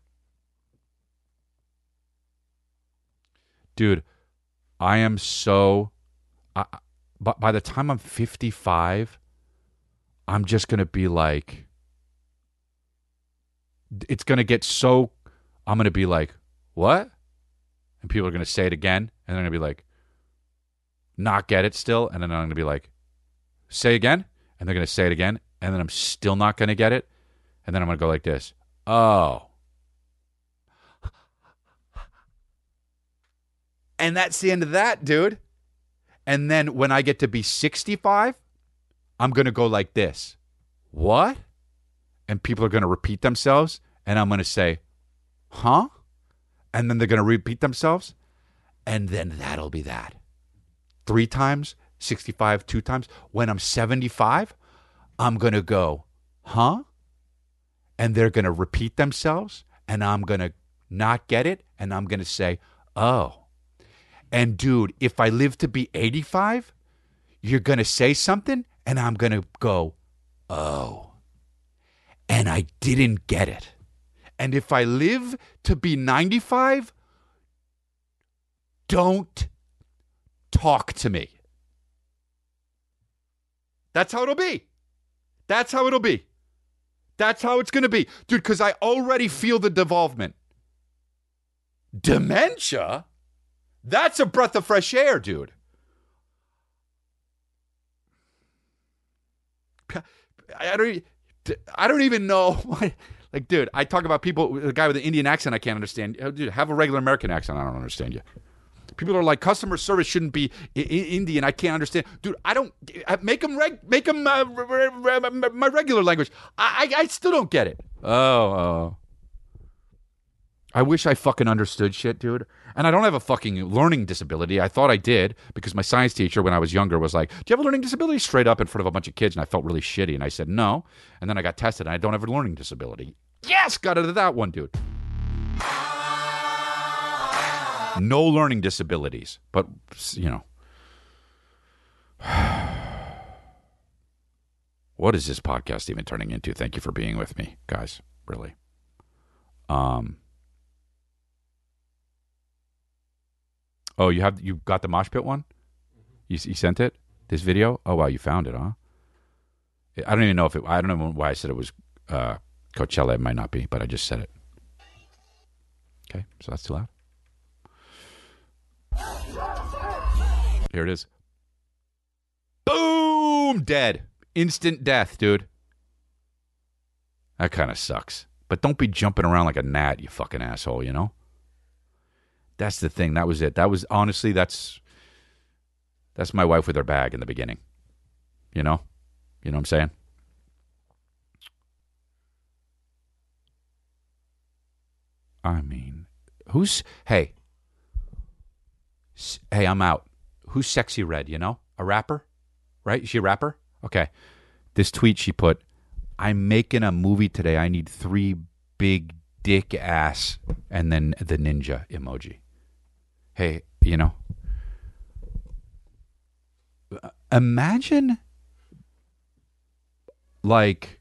Dude, I am so... by the time I'm 55, I'm just going to be like... It's going to get so... I'm going to be like, what? And people are going to say it again, and they're going to be like, not get it still, and then I'm going to be like, say again, and they're going to say it again, and then I'm still not going to get it, and then I'm going to go like this. Oh. And that's the end of that, dude. And then when I get to be 65, I'm going to go like this. What? And people are going to repeat themselves, and I'm going to say, huh? And then they're going to repeat themselves, and then that'll be that. 3 times, 65, 2 times. When I'm 75, I'm going to go, huh? And they're going to repeat themselves, and I'm going to not get it, and I'm going to say, oh. And dude, if I live to be 85, you're going to say something, and I'm going to go, oh. And I didn't get it. And if I live to be 95, don't talk to me. That's how it'll be. That's how it'll be. That's how it's going to be. Dude, because I already feel the devolvement. Dementia? That's a breath of fresh air, dude. I don't even know. Like, dude, I talk about people, the guy with the Indian accent I can't understand. Dude, have a regular American accent. I don't understand you. People are like, customer service shouldn't be Indian. I can't understand. Dude, I don't, make them my regular language. I still don't get it. Oh. I wish I fucking understood shit, dude. And I don't have a fucking learning disability. I thought I did because my science teacher when I was younger was like, do you have a learning disability? Straight up in front of a bunch of kids. And I felt really shitty. And I said, no. And then I got tested and I don't have a learning disability. Yes, got out of that one, dude. No learning disabilities. But, you know. What is this podcast even turning into? Thank you for being with me, guys. Really. Oh, you got the mosh pit one? You sent it? This video? Oh wow, you found it, huh? I don't even know I don't know why I said it was Coachella. It might not be, but I just said it. Okay, so that's too loud. Here it is. Boom! Dead. Instant death, dude. That kind of sucks. But don't be jumping around like a gnat, you fucking asshole, you know? That's the thing. That was it. That was, honestly, that's my wife with her bag in the beginning. You know? You know what I'm saying? I mean, hey, I'm out. Who's Sexy Red, you know? A rapper? Right? Is she a rapper? Okay. This tweet she put, I'm making a movie today. I need 3 big dick ass, and then the ninja emoji. Hey, you know, imagine like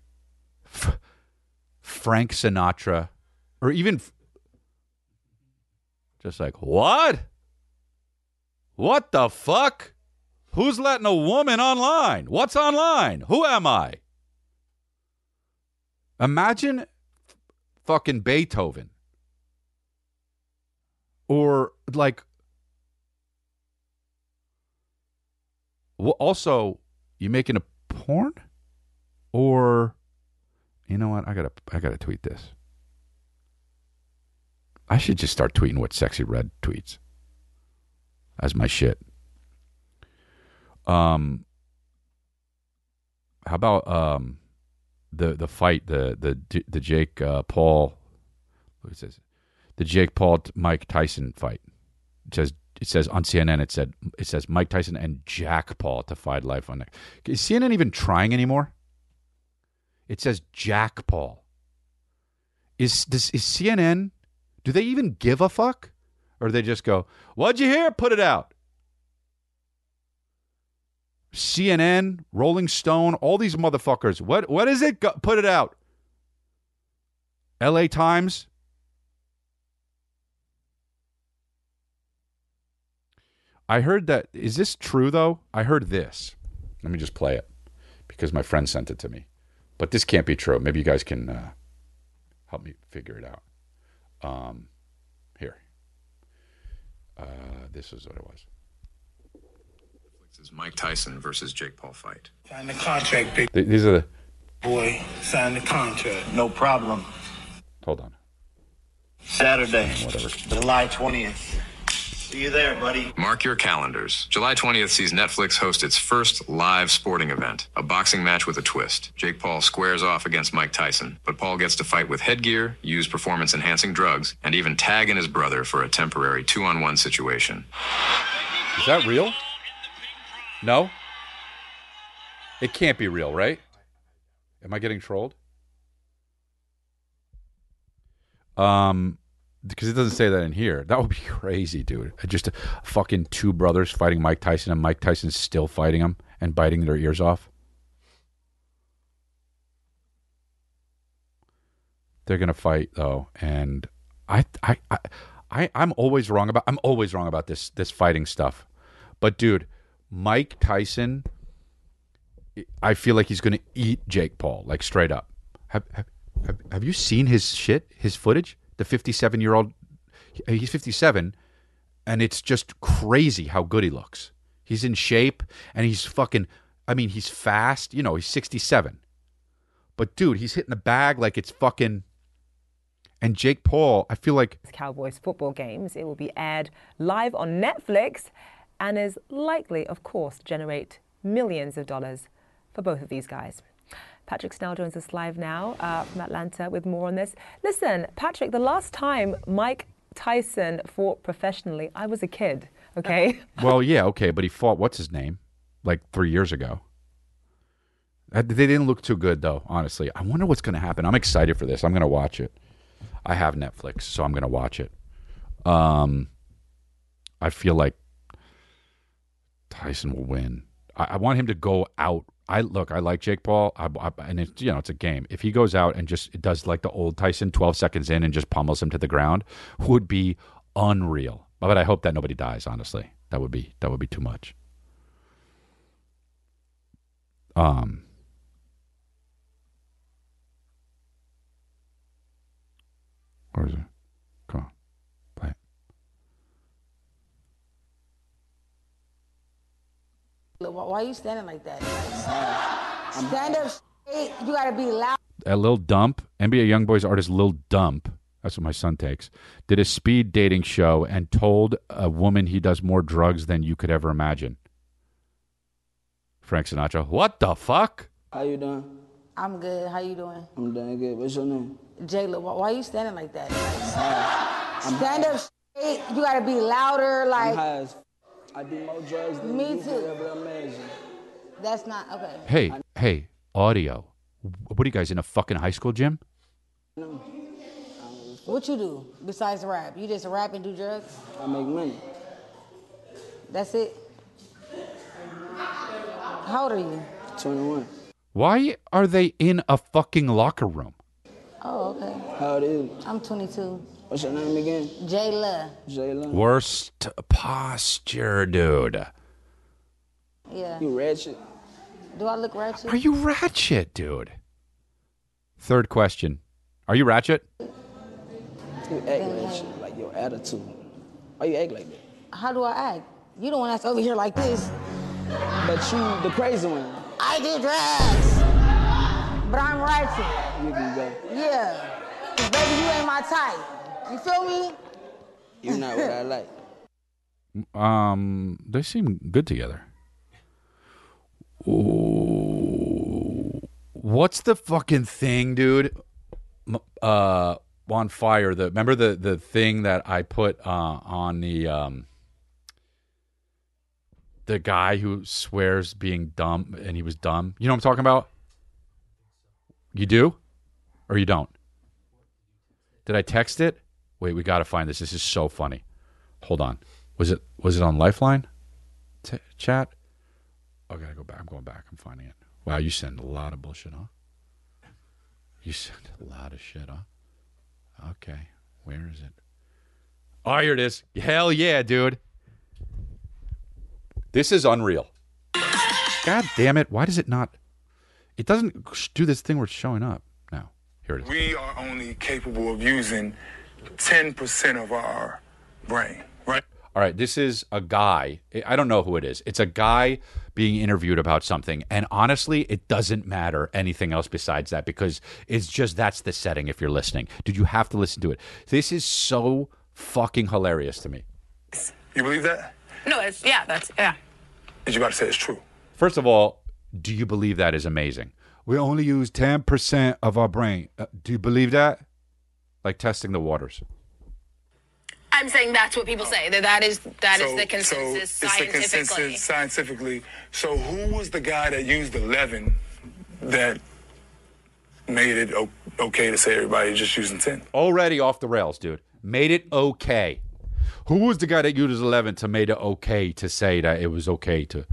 Frank Sinatra, or even just like, what? What the fuck? Who's letting a woman online? What's online? Who am I? Imagine fucking Beethoven. Or like, also, you making a porn? Or, you know what? I gotta tweet this. I should just start tweeting what Sexy Red tweets as my shit. How about the fight, the Jake Paul? What is this? The Jake Paul Mike Tyson fight. It says on CNN. It says Mike Tyson and Jack Paul to fight life on next. Is CNN even trying anymore? It says Jack Paul. Is CNN? Do they even give a fuck, or do they just go, "What'd you hear? Put it out." CNN, Rolling Stone, all these motherfuckers. What is it? Put it out. LA Times. I heard that. Is this true, though? I heard this. Let me just play it because my friend sent it to me. But this can't be true. Maybe you guys can help me figure it out. Here. This is what it was. This is Mike Tyson versus Jake Paul fight. Sign the contract, big These are the... boy. Sign the contract. No problem. Hold on. Saturday, Whatever. July 20th. See you there, buddy. Mark your calendars. July 20th sees Netflix host its first live sporting event, a boxing match with a twist. Jake Paul squares off against Mike Tyson, but Paul gets to fight with headgear, use performance-enhancing drugs, and even tag in his brother for a temporary 2-on-1 situation. Is that real? No? It can't be real, right? Am I getting trolled? Because it doesn't say that in here. That would be crazy, dude. Just fucking two brothers fighting Mike Tyson, and Mike Tyson's still fighting him and biting their ears off. They're gonna fight though, and I'm always wrong about this fighting stuff. But dude, Mike Tyson, I feel like he's gonna eat Jake Paul, like straight up. Have you seen his shit, his footage? The 57-year-old, he's 57, and it's just crazy how good he looks. He's in shape, and he's fucking, I mean, he's fast. You know, he's 67. But, dude, he's hitting the bag like it's fucking, and Jake Paul, I feel like... Cowboys football games. It will be aired live on Netflix and is likely, of course, to generate millions of dollars for both of these guys. Patrick Snell joins us live now from Atlanta with more on this. Listen, Patrick, the last time Mike Tyson fought professionally, I was a kid, okay? Well, yeah, okay, but he fought, what's his name, like 3 years ago. They didn't look too good, though, honestly. I wonder what's going to happen. I'm excited for this. I'm going to watch it. I have Netflix, so I'm going to watch it. I feel like Tyson will win. I want him to go out. I like Jake Paul, and it's, you know, it's a game. If he goes out and just does like the old Tyson, 12 seconds in, and just pummels him to the ground, would be unreal. But I hope that nobody dies. Honestly, that would be too much. Where is it? Come on, play it. Why are you standing like that? Stand up straight. You gotta be loud. Lil Dump, NBA YoungBoys artist Lil Dump, that's what my son takes, did a speed dating show and told a woman he does more drugs than you could ever imagine. Frank Sinatra, what the fuck? How you doing? I'm good. How you doing? I'm doing good. What's your name? Jayla, why are you standing like that? Stand up straight. You gotta be louder. Like, I'm high as I do more drugs than Me you too. could ever imagine. that's not okay. Hey, audio. What are you guys, in a fucking high school gym? No, What you do besides rap? You just rap and do drugs? I make money. That's it? How old are you? 21. Why are they in a fucking locker room? Oh, okay. How old are you? I'm 22. What's your name again? Jayla. Jayla. Worst posture, dude. Yeah. You ratchet. Do I look ratchet? Are you ratchet, dude? Third question. Are you ratchet? You act ratchet, like your attitude. Why you act like that? How do I act? You the one that's over here like this. But you, the crazy one. I do drugs. But I'm ratchet. You can go. Yeah. 'Cause baby, you ain't my type. You feel me? You're not what I like. They seem good together. Ooh. What's the fucking thing, dude? On fire. Remember the thing that I put on the guy who swears being dumb and he was dumb. You know what I'm talking about? You do? Or you don't? Did I text it? Wait, we got to find this. This is so funny. Hold on. Was it on Lifeline? Chat? I gotta go back. I'm going back. I'm finding it. Wow, you send a lot of bullshit, huh? You send a lot of shit, huh? Okay, where is it? Oh, here it is. Hell yeah, dude. This is unreal. God damn it. Why does it not? It doesn't do this thing where it's showing up. No. Here it is. We are only capable of using 10% of our brain, right? All right, this is a guy. I don't know who it is. It's a guy being interviewed about something. And honestly, it doesn't matter anything else besides that because it's just that's the setting if you're listening. Dude, you have to listen to it. This is so fucking hilarious to me. You believe that? No, it's, yeah, that's, yeah. Is you about to say it's true? First of all, do you believe that is amazing? We only use 10% of our brain. Do you believe that? Like testing the waters. I'm saying that's what people say. That is the consensus so it's the consensus scientifically. So who was the guy that used 11 that made it okay to say everybody just using 10? Already off the rails, dude. Made it okay. Who was the guy that used 11 to made it okay to say that it was okay to?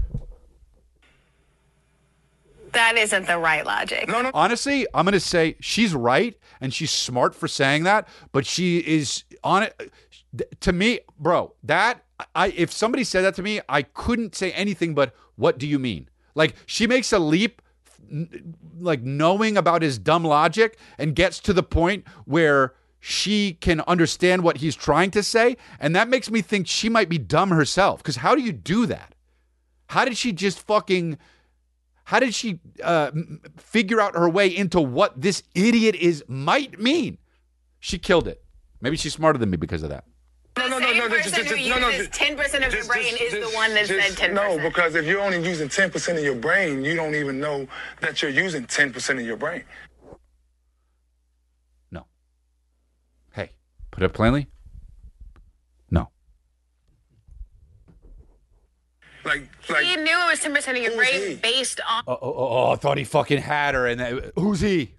That isn't the right logic. No. Honestly, I'm going to say she's right and she's smart for saying that, but she is on it. To me, bro, that if somebody said that to me, I couldn't say anything but, what do you mean? Like, she makes a leap, like knowing about his dumb logic and gets to the point where she can understand what he's trying to say. And that makes me think she might be dumb herself. Because how do you do that? How did she just fucking... How did she figure out her way into what this idiot might mean? She killed it. Maybe she's smarter than me because of that. The same person who uses 10% of your brain is the one that said 10%. No, because if you're only using 10% of your brain, you don't even know that you're using 10% of your brain. No. Hey, put it plainly. No. Like he knew it was 10% of your brain based on... I thought he fucking had her. And who's he?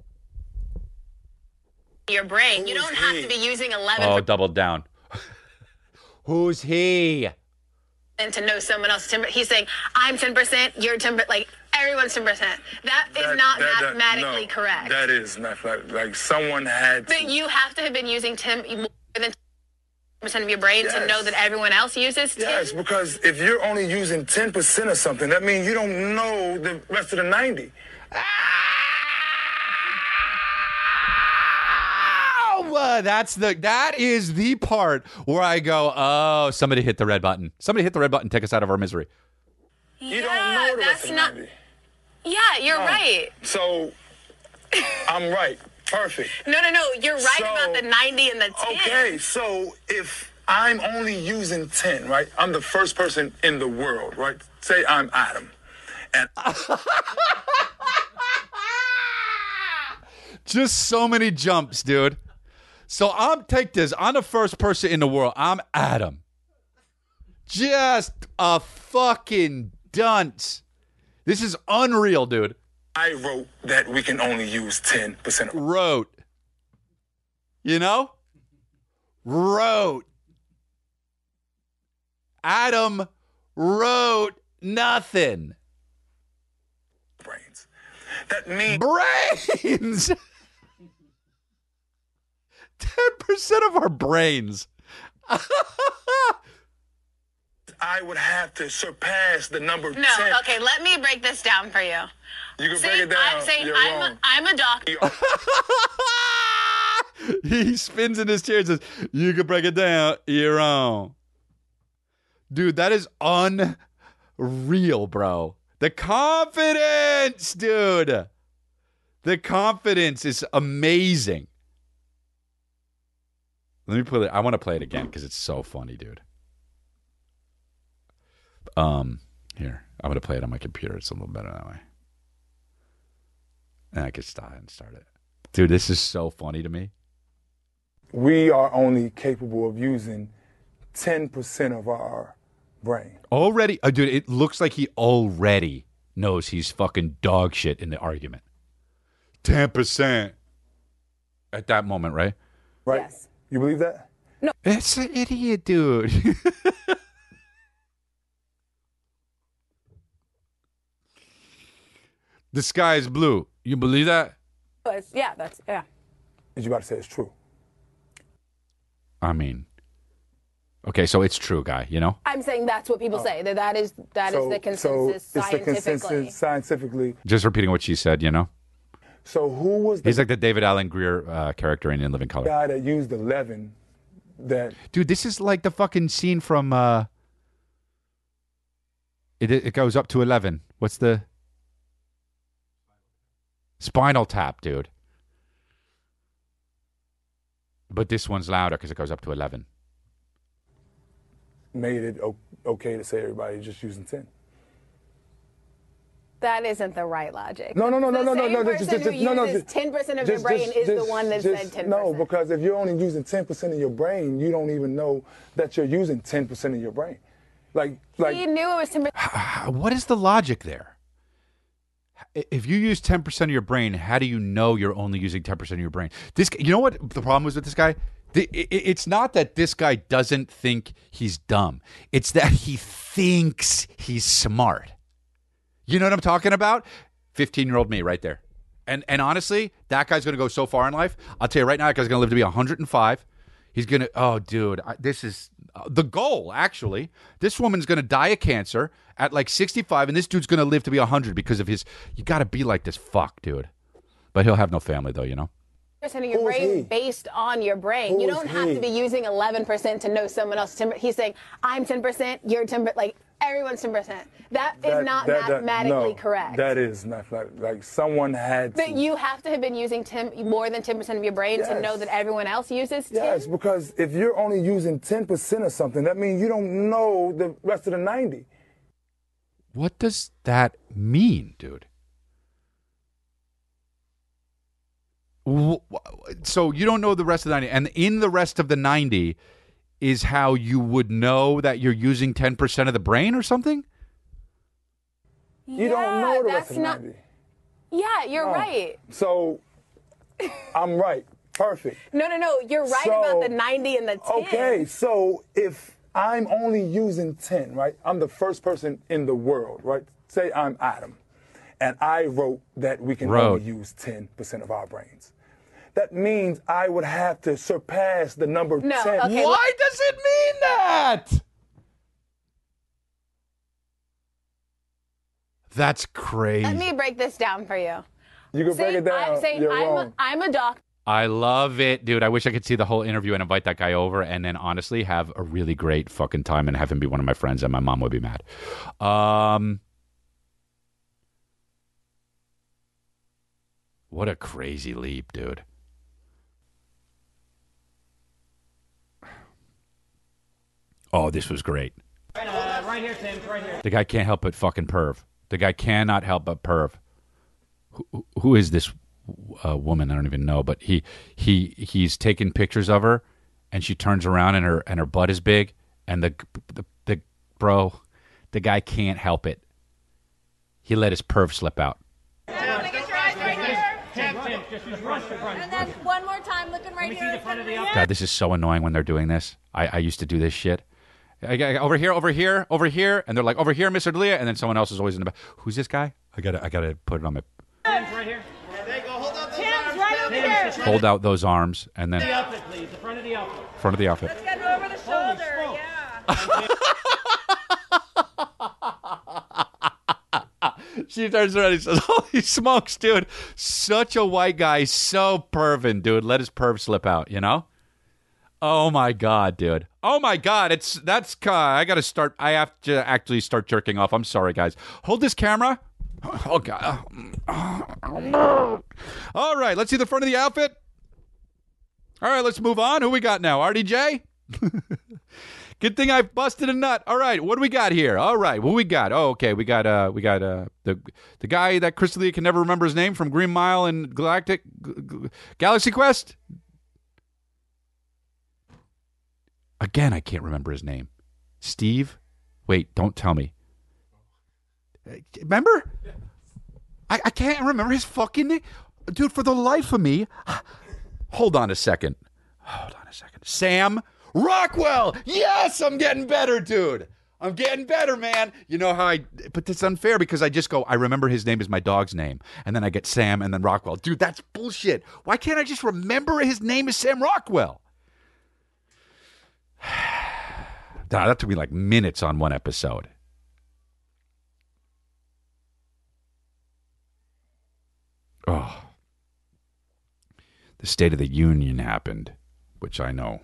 Your brain. You don't have to be using 11... Oh, double down. Who's he? And to know someone else. He's saying, I'm 10%, you're 10%. Like, everyone's 10%. That is not mathematically correct. That is mathematically... Like, someone had to... But you have to have been using 10... more than 10% of your brain to know that everyone else uses 10? Yes, because if you're only using 10% of something, that means you don't know the rest of the 90. That is the part where I go, oh, somebody hit the red button. Somebody hit the red button, take us out of our misery. You don't know the rest of the 90. Yeah, you're right. So, I'm right. Perfect. No. You're right about the 90 and the 10. Okay, so if I'm only using 10, right? I'm the first person in the world, right? Say I'm Adam. And just so many jumps, dude. So take this. I'm the first person in the world. I'm Adam. Just a fucking dunce. This is unreal, dude. I wrote that we can only use 10% of it. Wrote. You know? Wrote. Adam wrote nothing. Brains. That means... Brains! 10% of our brains. I would have to surpass the number 10. No, okay, let me break this down for you. You can break it down. I'm saying I'm a doctor. He spins in his chair and says, you can break it down, you're wrong. Dude, that is unreal, bro. The confidence, dude. The confidence is amazing. Let me play it. I want to play it again because it's so funny, dude. Here. I'm going to play it on my computer. It's a little better that way. And I can start it. Dude, this is so funny to me. We are only capable of using 10% of our brain. Already, dude, it looks like he already knows he's fucking dog shit in the argument. 10%. At that moment, right? Right. Yes. You believe that? No. It's an idiot, dude. The sky is blue. You believe that? Yeah, yeah. Is you about to say it's true? I mean, okay, so it's true, guy, you know? I'm saying that's what people say. That is the consensus so it's scientifically. the consensus scientifically. Just repeating what she said, you know? So who was He's like the David Alan Grier character in Living Color. guy that used the leaven that... Dude, this is like the fucking scene from... It goes up to 11. What's the... Spinal Tap, dude. But this one's louder because it goes up to 11. Made it okay to say everybody's just using 10. That isn't the right logic. No. The person who uses 10% of your brain is the one that said 10%. No, because if you're only using 10% of your brain, you don't even know that you're using 10% of your brain. Like he knew it was 10%. What is the logic there? If you use 10% of your brain, how do you know you're only using 10% of your brain? You know what the problem was with this guy? It's not that this guy doesn't think he's dumb. It's that he thinks he's smart. You know what I'm talking about? 15-year-old me right there. And honestly, that guy's going to go so far in life. I'll tell you right now, that guy's going to live to be 105. He's going to, oh, dude, this is the goal, actually. This woman's going to die of cancer at like 65, and this dude's going to live to be 100 because of his, you got to be like this fuck, dude. But he'll have no family, though, you know? Of your brain based on your brain. You don't have to be using 11% to know someone else. He's saying, I'm 10%, you're 10%, like everyone's 10%. That is not mathematically correct. That is not like someone had to. But you have to have been using more than 10% of your brain to know that everyone else uses 10%? Yes, because if you're only using 10% of something, that means you don't know the rest of the 90. What does that mean, dude? So you don't know the rest of the 90, and in the rest of the 90 is how you would know that you're using 10% of the brain or something? You don't know the rest of the 90. Yeah, you're right. So I'm right. Perfect. No. You're right about the 90 and the 10. Okay, so if I'm only using 10, right? I'm the first person in the world, right? Say I'm Adam, and I wrote that we can only use 10% of our brains. That means I would have to surpass the number 10. Okay, why does it mean that? That's crazy. Let me break this down for you. You can break it down. You're wrong. I'm a doctor. I love it, dude. I wish I could see the whole interview and invite that guy over and then honestly have a really great fucking time and have him be one of my friends, and my mom would be mad. What a crazy leap, dude. Oh, this was great. Right here, Tim. Right here. The guy can't help but fucking perv. The guy cannot help but perv. Who is this woman? I don't even know, but he's taking pictures of her, and she turns around and her butt is big, and the guy can't help it. He let his perv slip out. And then one more time, looking right here. God, this is so annoying when they're doing this. I used to do this shit. Over here, and they're like, over here, Mr. D'Elia, and then someone else is always in the back. Who's this guy? I gotta put it on my. Tim's right here. There you go. Hold up those arms. Tim's right over here. Hold out those arms, and then. The outfit, please. The front of the outfit. Front of the outfit. Let's get over the shoulder. Yeah. She turns around and says, holy smokes, dude. Such a white guy, so pervin, dude. Let his perv slip out, you know? Oh my God, dude. Oh my God. I have to actually start jerking off. I'm sorry, guys. Hold this camera. Oh God. All right, let's see the front of the outfit. All right, let's move on. Who we got now? RDJ? Good thing I busted a nut. All right, what do we got here? All right, what we got? Oh, okay, we got the guy that Chris D'Elia can never remember his name from Green Mile and Galaxy Quest. Again, I can't remember his name. Steve? Wait, don't tell me. Remember? I can't remember his fucking name. Dude, for the life of me. Hold on a second. Sam Rockwell. Yes, I'm getting better, dude. I'm getting better, man. You know how but it's unfair because I just go, I remember his name is my dog's name. And then I get Sam and then Rockwell. Dude, that's bullshit. Why can't I just remember his name is Sam Rockwell? That took me like minutes on one episode. Oh. The State of the Union happened, which I know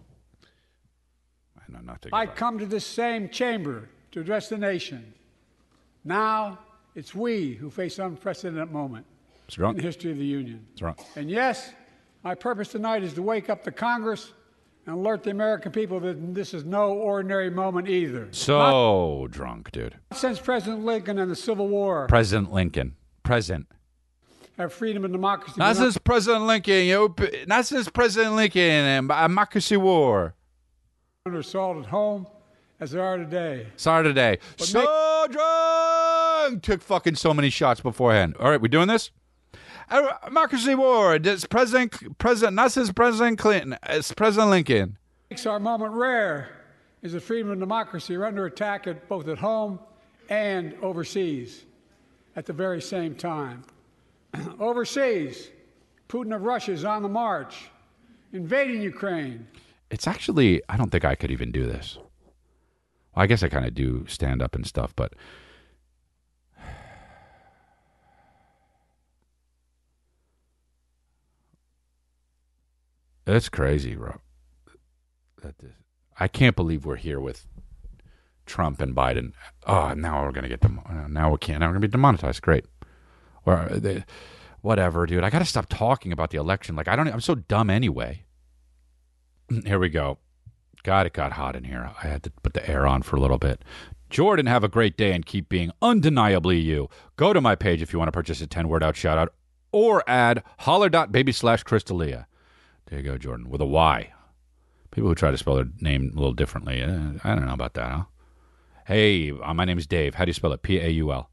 nothing I about. come to this same chamber to address the nation. Now it's we who face an unprecedented moment in the history of the Union. That's wrong. And yes, my purpose tonight is to wake up the Congress and alert the American people that this is no ordinary moment either. So drunk, dude. Since President Lincoln and the Civil War. President Lincoln. Present. Have freedom and democracy. Not since President Lincoln. Not since President Lincoln and democracy war. Under assault at home as they are today. Sorry today. So drunk. Took fucking so many shots beforehand. All right, we doing this? Democracy war. It's President, not since President Clinton. It's President Lincoln. Makes our moment rare is that freedom and democracy are under attack both at home and overseas at the very same time. Overseas, Putin of Russia is on the march, invading Ukraine. It's actually, I don't think I could even do this. Well, I guess I kind of do stand up and stuff, but that's crazy, bro. I can't believe we're here with Trump and Biden. Oh, now we're gonna get now we can't. Now we're gonna be demonetized. Great. Or whatever, dude. I gotta stop talking about the election. Like I'm so dumb anyway. Here we go. God, it got hot in here. I had to put the air on for a little bit. Jordan, have a great day and keep being undeniably you. Go to my page if you want to purchase a 10-word out shout out or add holler.baby/Crystalia. There you go, Jordan, with a Y. People who try to spell their name a little differently. I don't know about that, huh? Hey, my name is Dave. How do you spell it? Paul.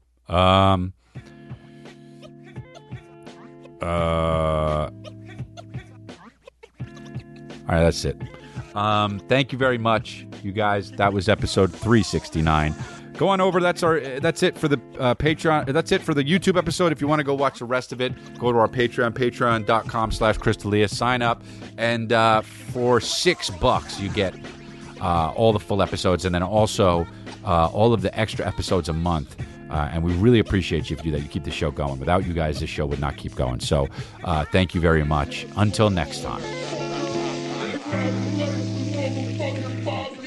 All right, that's it. Thank you very much, you guys. That was episode 369. Go on over. That's it for the Patreon. That's it for the YouTube episode. If you want to go watch the rest of it, go to our Patreon, patreon.com/Crystalia. Sign up, and for $6 you get all the full episodes, and then also all of the extra episodes a month. And we really appreciate you if you do that. You keep the show going. Without you guys, this show would not keep going. So thank you very much. Until next time.